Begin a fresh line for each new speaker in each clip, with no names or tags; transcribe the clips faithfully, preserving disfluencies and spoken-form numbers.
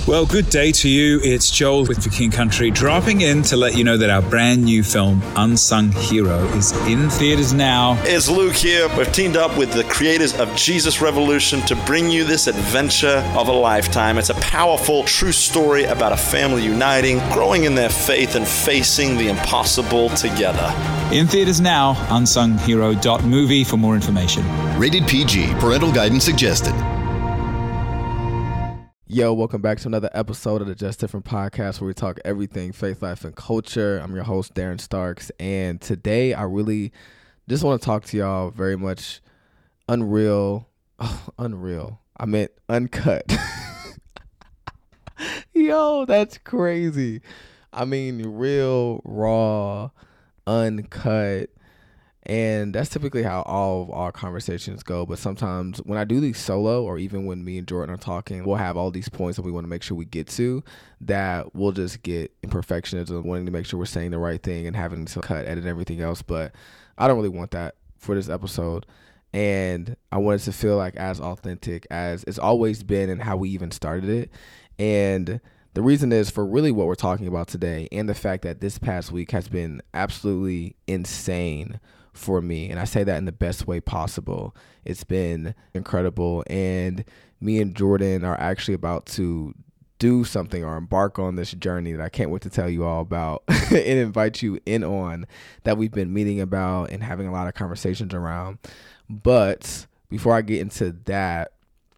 Well, good day to you. It's Joel with The King Country, dropping in to let you know that our brand new film, Unsung Hero, is in theaters now.
It's Luke here. We've teamed up with the creators of Jesus Revolution to bring you this adventure of a lifetime. It's a powerful, true story about a family uniting, growing in their faith, and facing the impossible together.
In theaters now, unsung hero dot movie for more information.
Rated P G. Parental guidance suggested.
Yo, welcome back to another episode of the Just Different Podcast, where we talk everything faith, life, and culture. I'm your host, Darren Starks, and today I really just want to talk to y'all very much unreal, oh, unreal. I meant uncut. Yo, that's crazy. I mean, real, raw, uncut. And that's typically how all of our conversations go. But sometimes when I do these solo, or even when me and Jordan are talking, we'll have all these points that we want to make sure we get to, that we'll just get imperfectionism, wanting to make sure we're saying the right thing and having to cut, edit, everything else. But I don't really want that for this episode. And I want it to feel like as authentic as it's always been and how we even started it. And the reason is for really what we're talking about today, and the fact that this past week has been absolutely insane for me. And I say that in the best way possible. It's been incredible. And me and Jordan are actually about to do something or embark on this journey that I can't wait to tell you all about and invite you in on, that we've been meeting about and having a lot of conversations around. But before I get into that,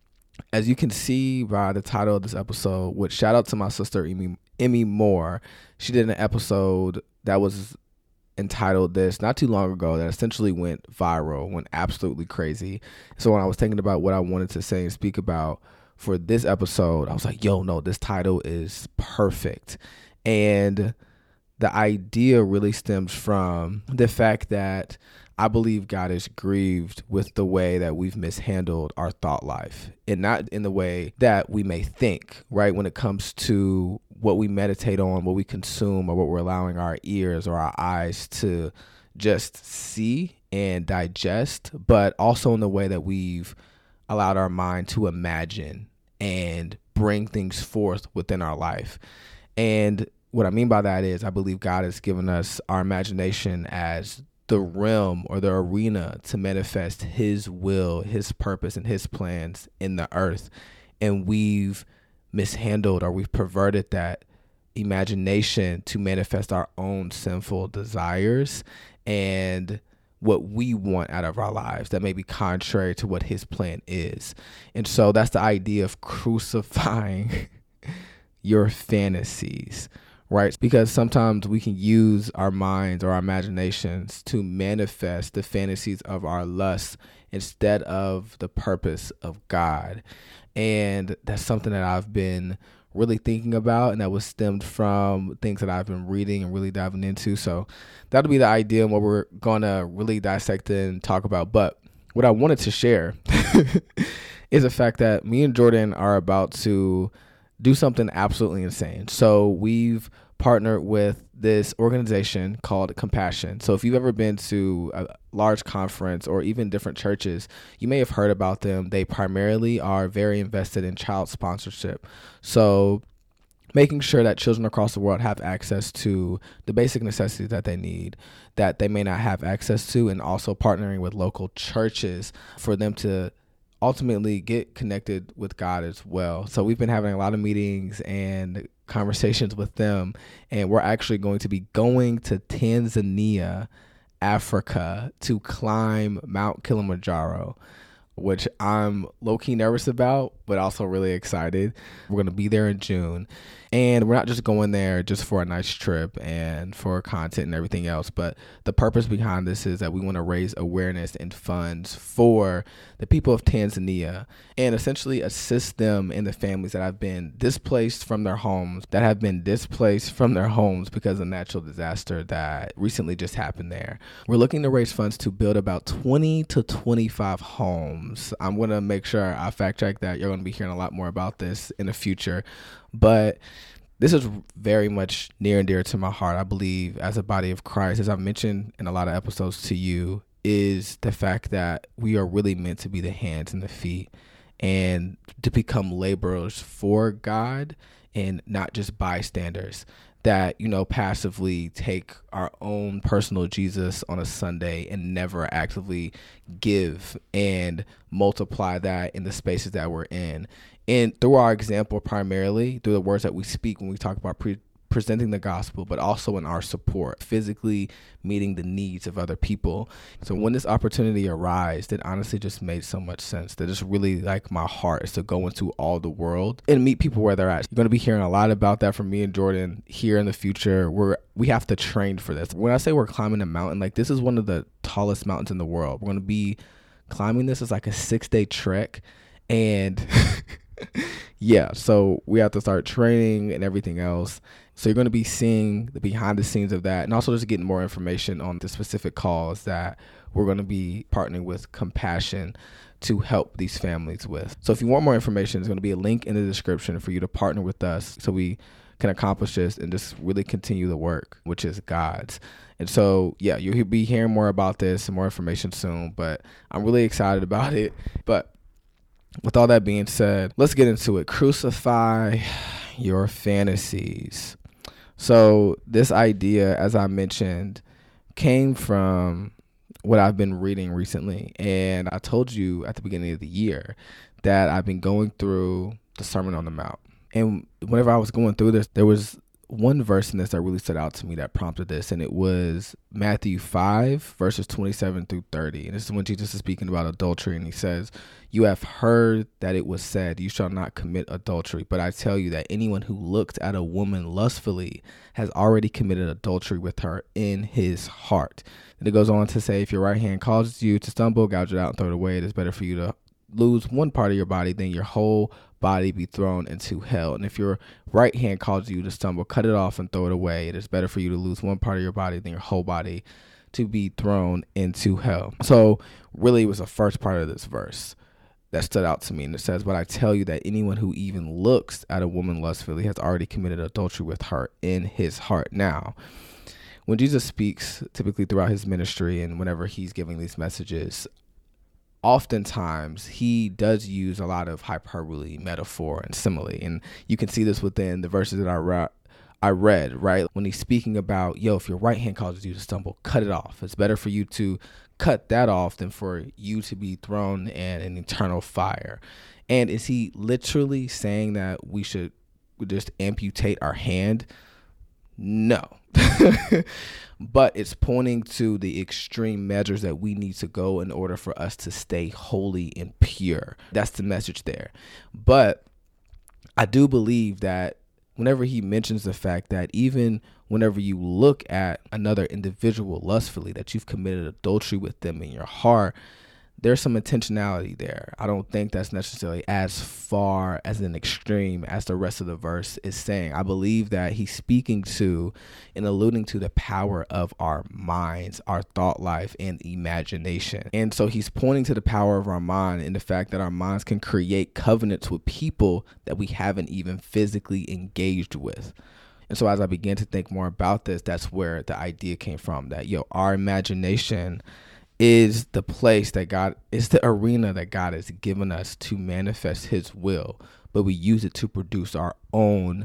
as you can see by the title of this episode, which shout out to my sister, Emmy, Emmy Moore. She did an episode that was entitled this not too long ago that essentially went viral, went absolutely crazy. So when I was thinking about what I wanted to say and speak about for this episode, I was like, yo, no, this title is perfect. And the idea really stems from the fact that I believe God is grieved with the way that we've mishandled our thought life, and not in the way that we may think, right? When it comes to what we meditate on, what we consume, or what we're allowing our ears or our eyes to just see and digest, but also in the way that we've allowed our mind to imagine and bring things forth within our life. And what I mean by that is I believe God has given us our imagination as the realm or the arena to manifest his will, his purpose, and his plans in the earth. And we've mishandled, or we've perverted that imagination to manifest our own sinful desires and what we want out of our lives that may be contrary to what his plan is. And so that's the idea of crucifying your fantasies, right? Because sometimes we can use our minds or our imaginations to manifest the fantasies of our lusts instead of the purpose of God. And that's something that I've been really thinking about, and that was stemmed from things that I've been reading and really diving into. So that'll be the idea and what we're going to really dissect and talk about. But what I wanted to share is the fact that me and Jordan are about to do something absolutely insane. So we've partnered with this organization called Compassion. So if you've ever been to a large conference or even different churches, you may have heard about them. They primarily are very invested in child sponsorship. So making sure that children across the world have access to the basic necessities that they need, that they may not have access to, and also partnering with local churches for them to ultimately get connected with God as well. So we've been having a lot of meetings and conversations with them, and we're actually going to be going to Tanzania, Africa, to climb Mount Kilimanjaro, which I'm low-key nervous about, but also really excited. We're going to be there in June. And we're not just going there just for a nice trip and for content and everything else, but the purpose behind this is that we want to raise awareness and funds for the people of Tanzania and essentially assist them and the families that have been displaced from their homes, that have been displaced from their homes because of natural disaster that recently just happened there. We're looking to raise funds to build about twenty to twenty-five homes. I'm going to make sure I fact check that. You're going to be hearing a lot more about this in the future. But this is very much near and dear to my heart, I believe, as a body of Christ, as I've mentioned in a lot of episodes to you, is the fact that we are really meant to be the hands and the feet and to become laborers for God and not just bystanders that, you know, passively take our own personal Jesus on a Sunday and never actively give and multiply that in the spaces that we're in. And through our example, primarily through the words that we speak when we talk about pre- presenting the gospel, but also in our support, physically meeting the needs of other people. So when this opportunity arose, it honestly just made so much sense. That just really like my heart is to go into all the world and meet people where they're at. You're going to be hearing a lot about that from me and Jordan here in the future. We're we have to train for this. When I say we're climbing a mountain, like this is one of the tallest mountains in the world. We're going to be climbing this as like a six day trek, and yeah, so we have to start training and everything else. So you're going to be seeing the behind the scenes of that, and also just getting more information on the specific cause that we're going to be partnering with Compassion to help these families with. So if you want more information, there's going to be a link in the description for you to partner with us so we can accomplish this and just really continue the work, which is God's. And so, yeah, you'll be hearing more about this and more information soon, but I'm really excited about it. But with all that being said, let's get into it. Crucify your fantasies. So this idea, as I mentioned, came from what I've been reading recently. And I told you at the beginning of the year that I've been going through the Sermon on the Mount. And whenever I was going through this, there was one verse in this that really stood out to me that prompted this. And it was Matthew five, verses twenty-seven through thirty. And this is when Jesus is speaking about adultery. And he says, "You have heard that it was said, 'You shall not commit adultery.' But I tell you that anyone who looks at a woman lustfully has already committed adultery with her in his heart." And it goes on to say, "If your right hand causes you to stumble, gouge it out and throw it away. It is better for you to lose one part of your body than your whole body be thrown into hell. And if your right hand causes you to stumble, cut it off and throw it away. It is better for you to lose one part of your body than your whole body to be thrown into hell." So really it was the first part of this verse that stood out to me. And it says, "But I tell you that anyone who even looks at a woman lustfully has already committed adultery with her in his heart." Now, when Jesus speaks typically throughout his ministry and whenever he's giving these messages, oftentimes he does use a lot of hyperbole, metaphor, and simile. And you can see this within the verses that I read. I read, right? When he's speaking about, yo, if your right hand causes you to stumble, cut it off. It's better for you to cut that off than for you to be thrown in an eternal fire. And is he literally saying that we should just amputate our hand? No. But it's pointing to the extreme measures that we need to go in order for us to stay holy and pure. That's the message there. But I do believe that whenever he mentions the fact that even whenever you look at another individual lustfully, that you've committed adultery with them in your heart, there's some intentionality there. I don't think that's necessarily as far as an extreme as the rest of the verse is saying. I believe that he's speaking to and alluding to the power of our minds, our thought life, and imagination. And so he's pointing to the power of our mind and the fact that our minds can create covenants with people that we haven't even physically engaged with. And so as I began to think more about this, that's where the idea came from, that, yo, our imagination is the place that God, is the arena that God has given us to manifest his will, but we use it to produce our own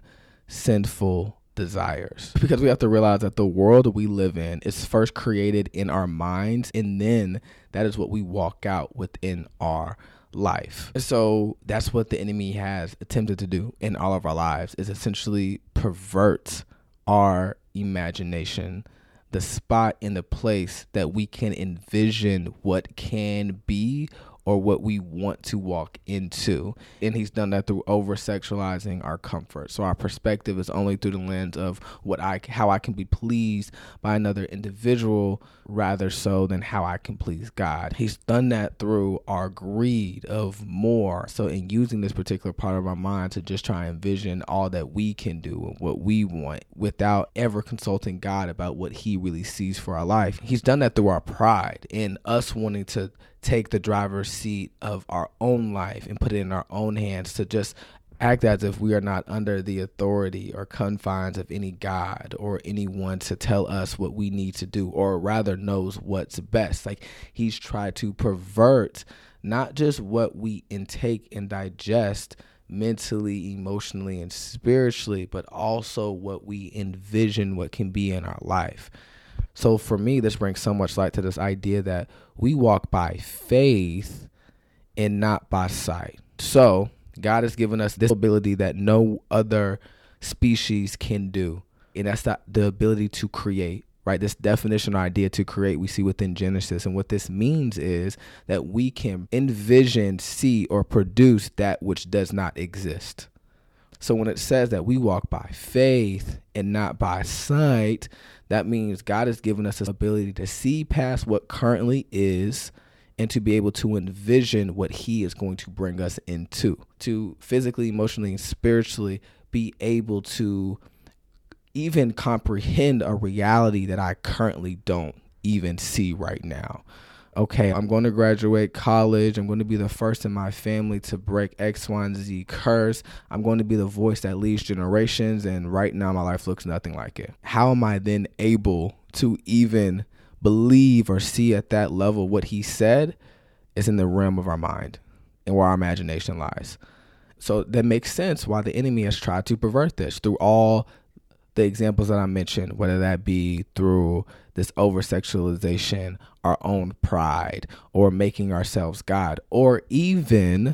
sinful desires. Because we have to realize that the world we live in is first created in our minds, and then that is what we walk out within our life. So that's what the enemy has attempted to do in all of our lives, is essentially pervert our imagination, the spot in the place that we can envision what can be or what we want to walk into. And he's done that through over-sexualizing our comfort. So our perspective is only through the lens of what I, how I can be pleased by another individual, rather so than how I can please God. He's done that through our greed of more. So in using this particular part of our mind to just try and envision all that we can do and what we want without ever consulting God about what he really sees for our life. He's done that through our pride and us wanting to take the driver's seat of our own life and put it in our own hands, to just act as if we are not under the authority or confines of any God or anyone to tell us what we need to do, or rather knows what's best. Like, he's tried to pervert not just what we intake and digest mentally, emotionally, and spiritually, but also what we envision what can be in our life. So for me, this brings so much light to this idea that we walk by faith and not by sight. So God has given us this ability that no other species can do. And that's the, the ability to create, right? This definition or idea to create we see within Genesis. And what this means is that we can envision, see, or produce that which does not exist. So when it says that we walk by faith and not by sight, that means God has given us this ability to see past what currently is and to be able to envision what he is going to bring us into, to physically, emotionally, and spiritually be able to even comprehend a reality that I currently don't even see right now. Okay, I'm going to graduate college. I'm going to be the first in my family to break X, Y, and Z curse. I'm going to be the voice that leads generations. And right now, my life looks nothing like it. How am I then able to even believe or see at that level what he said? Is in the realm of our mind and where our imagination lies. So that makes sense why the enemy has tried to pervert this through all the examples that I mentioned, whether that be through this over-sexualization, our own pride, or making ourselves God, or even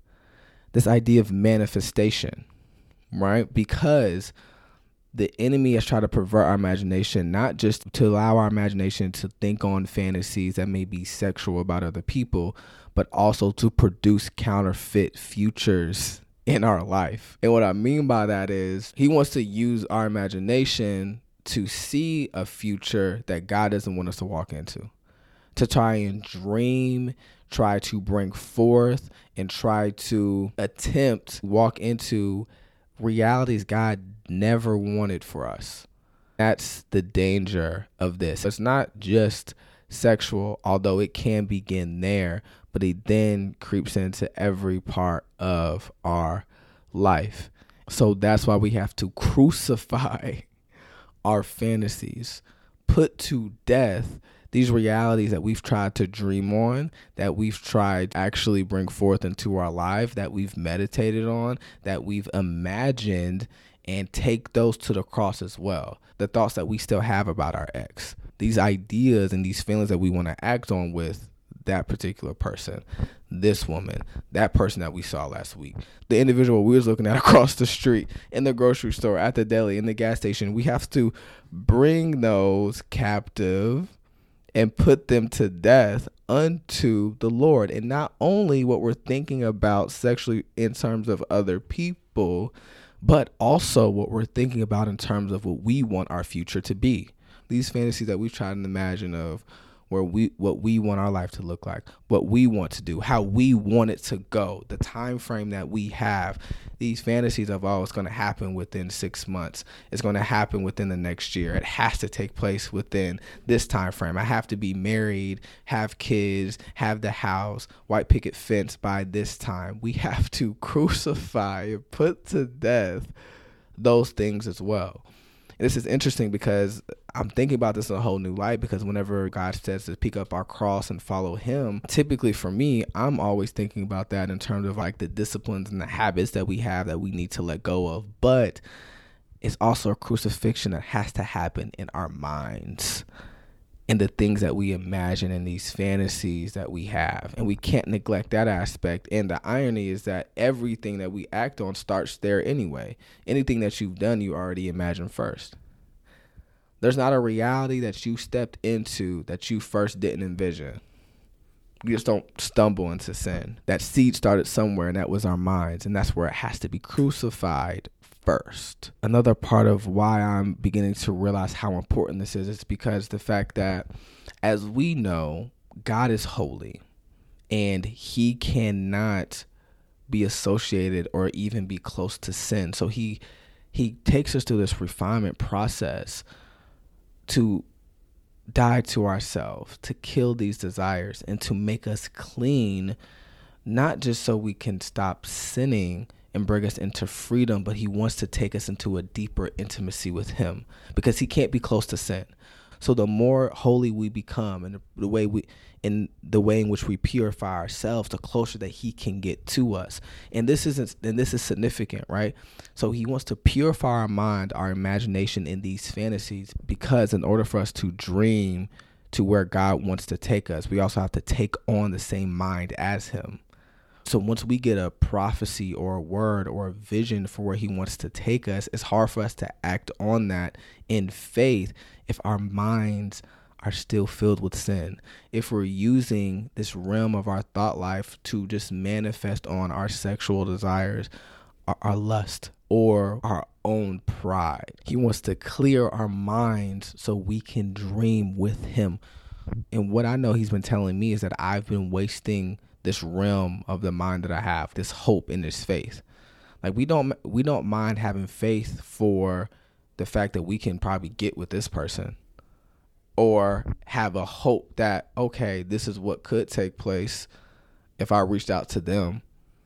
this idea of manifestation, right? Because the enemy has tried to pervert our imagination, not just to allow our imagination to think on fantasies that may be sexual about other people, but also to produce counterfeit futures in our life. And what I mean by that is he wants to use our imagination to see a future that God doesn't want us to walk into, to try and dream, try to bring forth, and try to attempt to walk into realities God never wanted for us. That's the danger of this. It's not just sexual, although it can begin there, but it then creeps into every part of our life. So that's why we have to crucify our fantasies, put to death these realities that we've tried to dream on, that we've tried to actually bring forth into our life, that we've meditated on, that we've imagined, and take those to the cross as well. The thoughts that we still have about our ex, these ideas and these feelings that we want to act on with that particular person, this woman, that person that we saw last week, the individual we was looking at across the street, in the grocery store, at the deli, in the gas station. We have to bring those captive and put them to death unto the Lord. And not only what we're thinking about sexually in terms of other people, but also what we're thinking about in terms of what we want our future to be. These fantasies that we've tried to imagine of where we what we want our life to look like, what we want to do, how we want it to go, the time frame that we have. These fantasies of, oh, it's going to happen within six months. It's going to happen within the next year. It has to take place within this time frame. I have to be married, have kids, have the house, white picket fence by this time. We have to crucify and put to death those things as well. And this is interesting because I'm thinking about this in a whole new light, because whenever God says to pick up our cross and follow him, typically for me, I'm always thinking about that in terms of like the disciplines and the habits that we have that we need to let go of. But it's also a crucifixion that has to happen in our minds and the things that we imagine in these fantasies that we have. And we can't neglect that aspect. And the irony is that everything that we act on starts there anyway. Anything that you've done, you already imagined first. There's not a reality that you stepped into that you first didn't envision. You just don't stumble into sin. That seed started somewhere, and that was our minds. And that's where it has to be crucified first. Another part of why I'm beginning to realize how important this is, is because the fact that, as we know, God is holy and he cannot be associated or even be close to sin. So he he takes us through this refinement process to die to ourselves, to kill these desires, and to make us clean, not just so we can stop sinning and bring us into freedom, but he wants to take us into a deeper intimacy with him, because he can't be close to sin. So the more holy we become, and the, the way we, in the way in which we purify ourselves, the closer that he can get to us. And this isn't, and this is significant, right? So he wants to purify our mind, our imagination in these fantasies, because in order for us to dream to where God wants to take us, we also have to take on the same mind as him. So once we get a prophecy or a word or a vision for where he wants to take us, it's hard for us to act on that in faith if our minds are still filled with sin. If we're using this realm of our thought life to just manifest on our sexual desires, our, our lust, or our own pride. He wants to clear our minds so we can dream with him. And what I know he's been telling me is that I've been wasting this realm of the mind that I have, this hope and this faith. Like we don't we don't mind having faith for the fact that we can probably get with this person, or have a hope that, okay, this is what could take place if I reached out to them,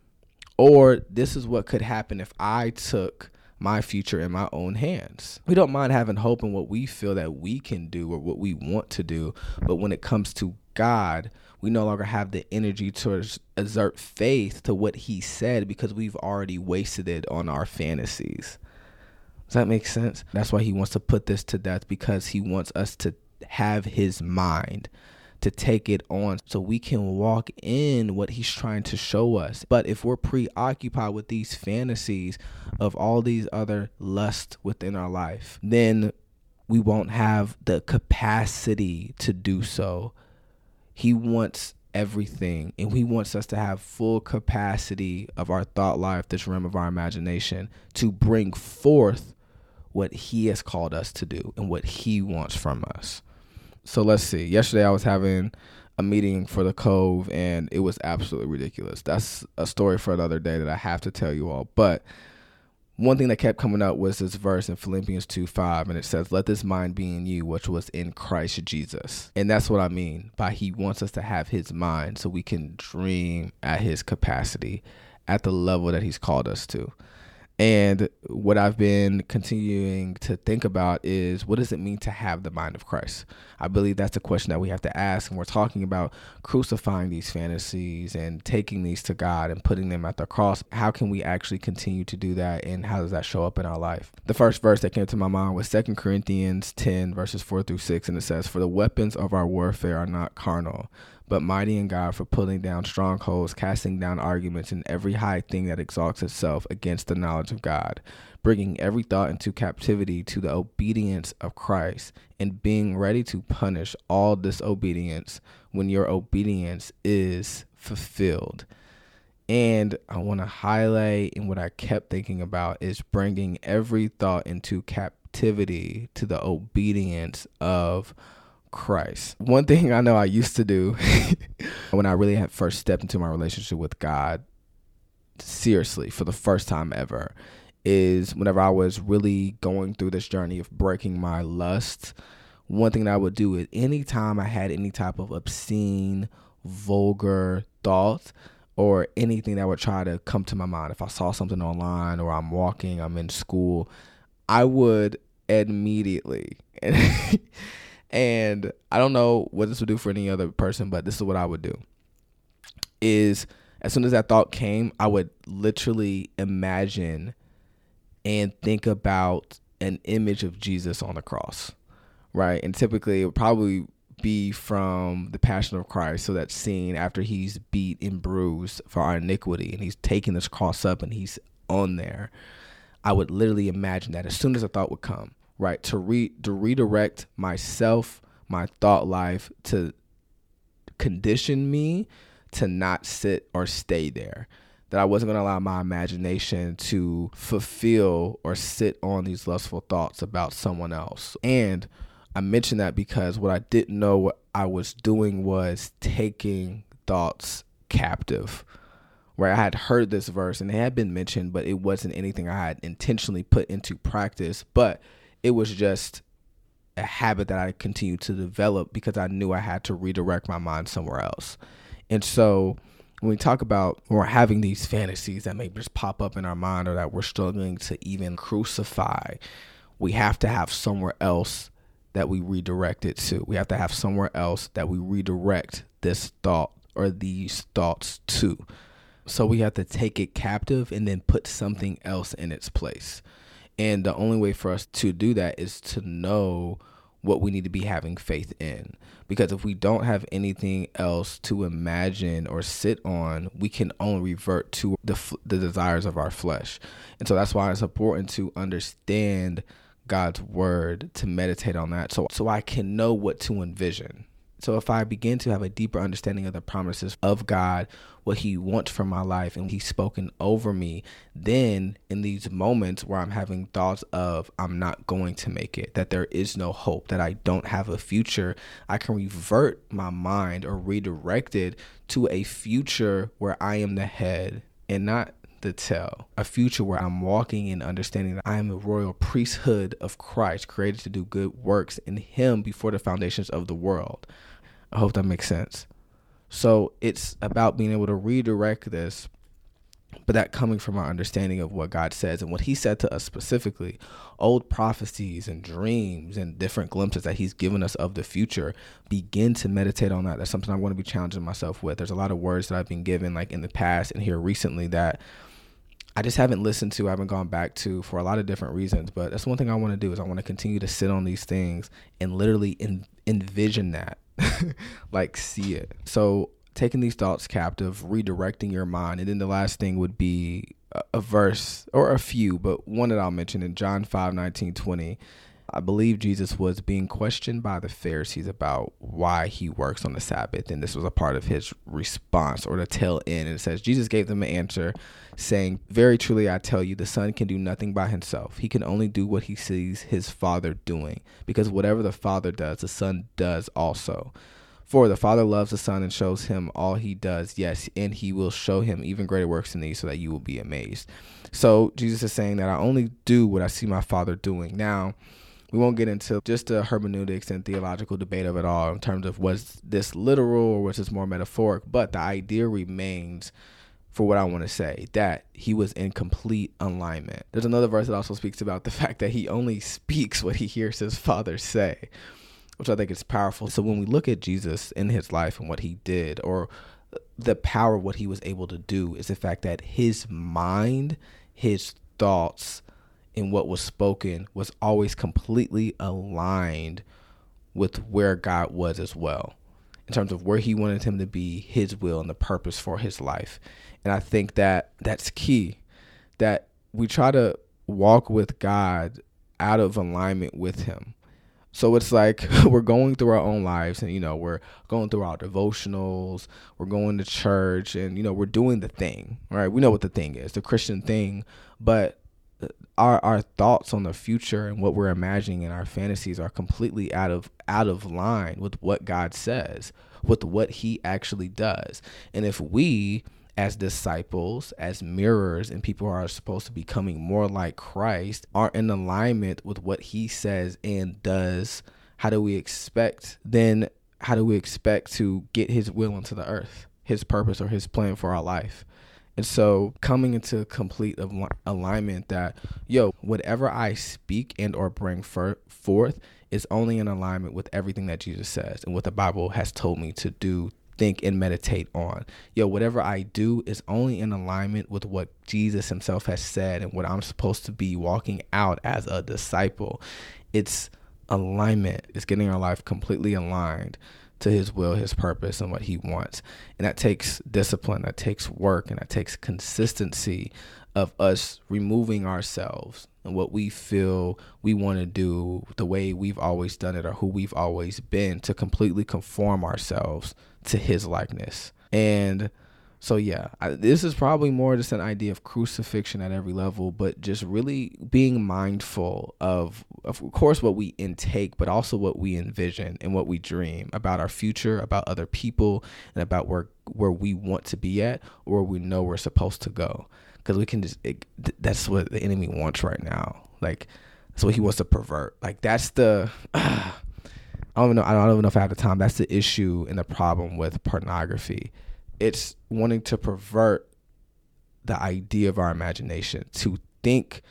or this is what could happen if I took my future in my own hands. We don't mind having hope in what we feel that we can do or what we want to do, but when it comes to God, we no longer have the energy to exert faith to what he said because we've already wasted it on our fantasies. Does that make sense? That's why he wants to put this to death, because he wants us to have his mind, to take it on so we can walk in what he's trying to show us. But if we're preoccupied with these fantasies of all these other lusts within our life, then we won't have the capacity to do so. He wants everything, and he wants us to have full capacity of our thought life, this realm of our imagination, to bring forth what he has called us to do and what he wants from us. So let's see. Yesterday I was having a meeting for the Cove, and it was absolutely ridiculous. That's a story for another day that I have to tell you all. But one thing that kept coming up was this verse in Philippians two five, and it says, "Let this mind be in you, which was in Christ Jesus." And that's what I mean by he wants us to have his mind so we can dream at his capacity, at the level that he's called us to. And what I've been continuing to think about is, what does it mean to have the mind of Christ? I believe that's a question that we have to ask. And we're talking about crucifying these fantasies and taking these to God and putting them at the cross. How can we actually continue to do that? And how does that show up in our life? The first verse that came to my mind was Second Corinthians ten, verses four through six. And it says, "For the weapons of our warfare are not carnal, but mighty in God for pulling down strongholds, casting down arguments and every high thing that exalts itself against the knowledge of God, bringing every thought into captivity to the obedience of Christ, and being ready to punish all disobedience when your obedience is fulfilled." And I want to highlight, and what I kept thinking about is bringing every thought into captivity to the obedience of Christ. One thing I know I used to do when I really had first stepped into my relationship with God seriously for the first time ever is whenever I was really going through this journey of breaking my lust, one thing that I would do is anytime I had any type of obscene, vulgar thoughts or anything that would try to come to my mind, if I saw something online or I'm walking, I'm in school, I would immediately and I don't know what this would do for any other person, but this is what I would do, is as soon as that thought came, I would literally imagine and think about an image of Jesus on the cross, right? And typically it would probably be from the Passion of Christ. So that scene after he's beat and bruised for our iniquity and he's taking this cross up and he's on there. I would literally imagine that as soon as a thought would come, right, to re to redirect myself, my thought life, to condition me to not sit or stay there. That I wasn't going to allow my imagination to fulfill or sit on these lustful thoughts about someone else. And I mentioned that because what I didn't know what I was doing was taking thoughts captive. Where I had heard this verse and it had been mentioned, but it wasn't anything I had intentionally put into practice. But it was just a habit that I continued to develop because I knew I had to redirect my mind somewhere else. And so when we talk about when we're having these fantasies that may just pop up in our mind or that we're struggling to even crucify, we have to have somewhere else that we redirect it to. We have to have somewhere else that we redirect this thought or these thoughts to. So we have to take it captive and then put something else in its place. And the only way for us to do that is to know what we need to be having faith in. Because if we don't have anything else to imagine or sit on, we can only revert to the the desires of our flesh. And so that's why it's important to understand God's word, to meditate on that, so so I can know what to envision. So if I begin to have a deeper understanding of the promises of God, what he wants for my life, and he's spoken over me, then in these moments where I'm having thoughts of I'm not going to make it, that there is no hope, that I don't have a future, I can revert my mind or redirect it to a future where I am the head and not the tail, a future where I'm walking in understanding that I am a royal priesthood of Christ, created to do good works in him before the foundations of the world. I hope that makes sense. So it's about being able to redirect this, but that coming from our understanding of what God says and what he said to us specifically, old prophecies and dreams and different glimpses that he's given us of the future. Begin to meditate on that. That's something I'm going to be challenging myself with. There's a lot of words that I've been given like in the past and here recently that I just haven't listened to, I haven't gone back to for a lot of different reasons. But that's one thing I want to do is I want to continue to sit on these things and literally en- envision that, like see it. So taking these thoughts captive, redirecting your mind. And then the last thing would be a, a verse or a few, but one that I'll mention in John five, nineteen, twenty. I believe Jesus was being questioned by the Pharisees about why he works on the Sabbath. And this was a part of his response or the tail end. And it says, Jesus gave them an answer saying, very truly, I tell you, the Son can do nothing by himself. He can only do what he sees his Father doing, because whatever the Father does, the Son does also. For the Father loves the Son and shows him all he does. Yes, and he will show him even greater works than these so that you will be amazed. So Jesus is saying that I only do what I see my Father doing. Now, we won't get into just the hermeneutics and theological debate of it all in terms of was this literal or was this more metaphoric, but the idea remains for what I want to say, that he was in complete alignment. There's another verse that also speaks about the fact that he only speaks what he hears his Father say, which I think is powerful. So when we look at Jesus in his life and what he did, or the power of what he was able to do, is the fact that his mind, his thoughts, and what was spoken was always completely aligned with where God was as well, in terms of where he wanted him to be, his will and the purpose for his life. And I think that that's key, that we try to walk with God out of alignment with him. So it's like we're going through our own lives and, you know, we're going through our devotionals, we're going to church and, you know, we're doing the thing, right? We know what the thing is, the Christian thing, but our our thoughts on the future and what we're imagining in our fantasies are completely out of out of line with what God says, with what he actually does. And if we as disciples, as mirrors, and people who are supposed to be becoming more like Christ aren't in alignment with what he says and does, how do we expect then how do we expect to get his will into the earth, his purpose or his plan for our life? And so coming into complete al- alignment that, yo, whatever I speak and or bring for- forth is only in alignment with everything that Jesus says and what the Bible has told me to do, think, and meditate on. Yo, whatever I do is only in alignment with what Jesus himself has said and what I'm supposed to be walking out as a disciple. It's alignment. It's getting our life completely aligned to his will, his purpose, and what he wants. And that takes discipline, that takes work, and that takes consistency of us removing ourselves and what we feel we want to do the way we've always done it or who we've always been, to completely conform ourselves to his likeness. And so, yeah, I, this is probably more just an idea of crucifixion at every level, but just really being mindful of, of course, what we intake, but also what we envision and what we dream about our future, about other people, and about where where we want to be at or where we know we're supposed to go. Because we can just, it, that's what the enemy wants right now. Like, that's what he wants to pervert. Like, that's the, uh, I don't even know, I don't even know if I have the time. That's the issue and the problem with pornography. It's wanting to pervert the idea of our imagination, to think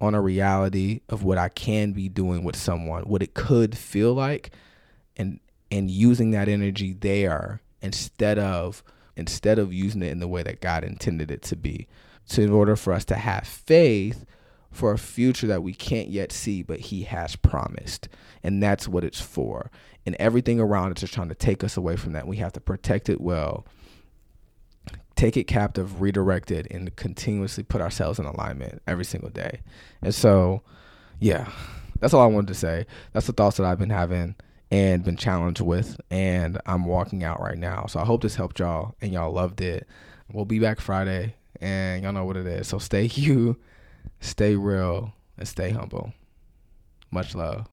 on a reality of what I can be doing with someone, what it could feel like, and and using that energy there instead of instead of using it in the way that God intended it to be. So in order for us to have faith for a future that we can't yet see, but he has promised. And that's what it's for. And everything around us is trying to take us away from that. We have to protect it well, take it captive, redirect it, and continuously put ourselves in alignment every single day. And so, yeah, that's all I wanted to say. That's the thoughts that I've been having and been challenged with, and I'm walking out right now. So I hope this helped y'all and y'all loved it. We'll be back Friday, and y'all know what it is. So stay you, stay real, and stay humble. Much love.